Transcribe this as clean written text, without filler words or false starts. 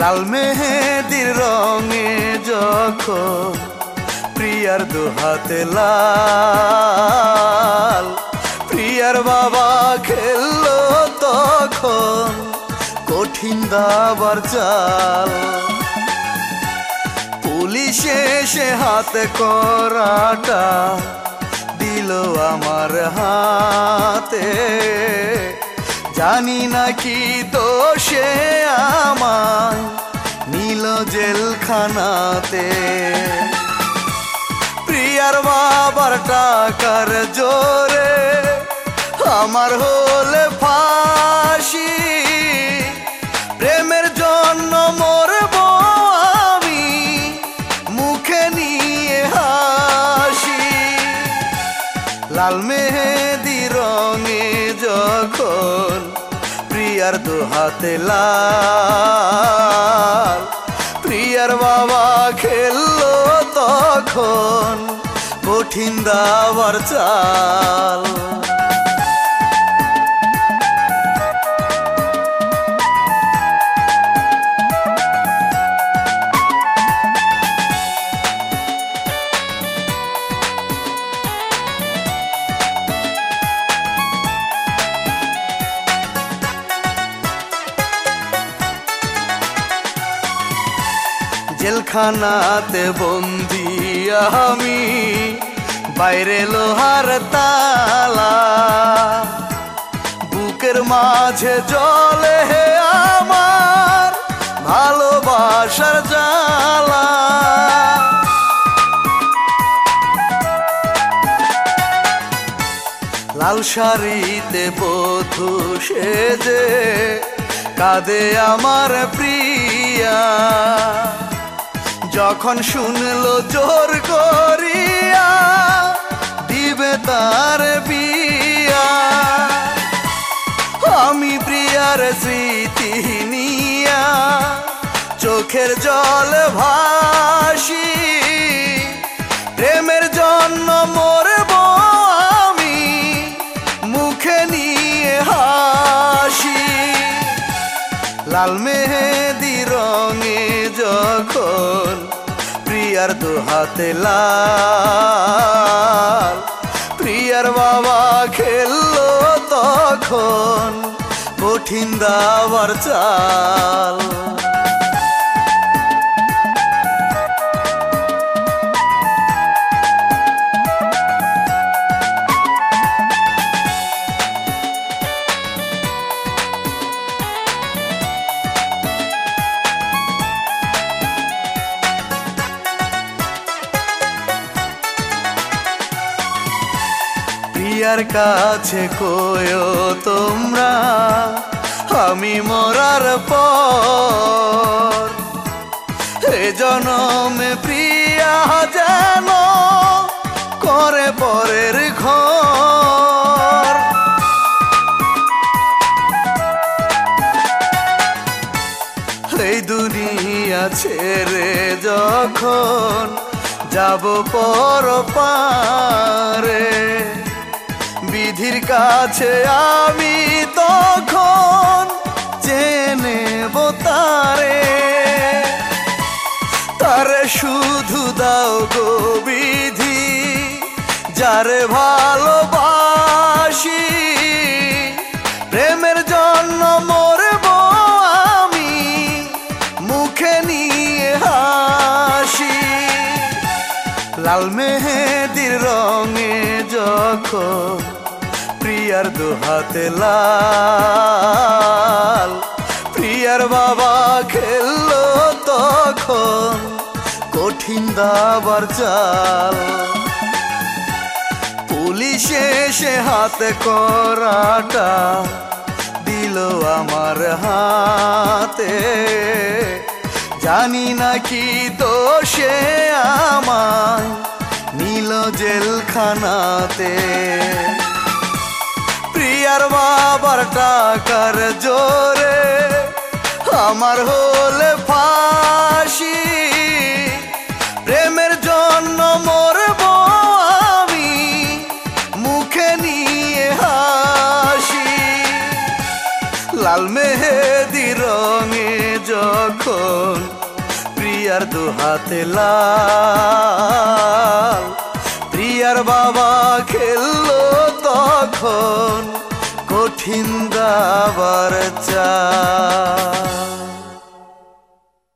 লাল মেহেদির রঙে যখন প্রিয়ার দুহাতে লাল, প্রিয়ার বাবা খেললো তখন কঠিন দাবার চাল। পুলিশ এসে হাতে করাটা দিল আমার হাতে, জানি না কি দোষে আমায় নিল জেলখানাতে। প্রিয়ার বাবার টাকার জোরে আমার হলে ফাঁসি, প্রেমের জন্য মরব আমি মুখে নিয়ে হাসি। লাল মেহেদি রঙে যখন প্রিয়ার দুহাতে লাল, প্রিয়ার বাবা খেললো তখন কঠিন দাবার চাল। জেলখানাতে বন্দি আমি, বাইরে লোহার তালা, বুকের মাঝে জ্বলে আমার ভালোবাসার জ্বালা। লাল শাড়িতে বধূ সেজে কাঁদে আমার প্রিয়া, যখন শুনলো জোর করিয়া দিবে তার বিয়া। আমি প্রিয়ার স্মৃতি নিয়া চোখের জল ভাসি, প্রেমের জন্য মরব আমি মুখে নিয়ে হাসি। লাল মেহেদি রঙে যখন প্রিয়ার দুহাতে লাল, প্রিয়ার বাবা খেললো তখন কঠিন দাবার চাল। প্রিয়ার কাছে কয়ো তোমরা আমি মরার পর, এ জনমে প্রিয়া যেন করে পরের ঘর। এই দুনিয়া ছেড়ে যখন যাব পর পারে, বিধির কাছে আমি তখন জেনে তারে। তারে শুধু দাও গো বিধি, যারে ভালোবাসি, প্রেমের জন্য মরব আমি মুখে নিয়ে হাসি। লাল মেহেদির রঙে যখন প্রিয়ার দুহাতে লাল, প্রিয়ার বাবা খেললো তখন কঠিন দাবার চাল। পুলিশ এসে হাতে করাটা দিল আমার হাতে, জানি না কি দোষে আমায় নিল জেলখানাতে। প্রিয়ার বাবার টাকার জোরে আমার হলে ফাঁসি, প্রেমের জন্য মরব আমি মুখে নিয়ে হাসি। লাল মেহেদি রঙে যখন প্রিয়ার দুহাতে লাল, প্রিয়ার বাবা খেললো তখন কঠিন দাবার চা।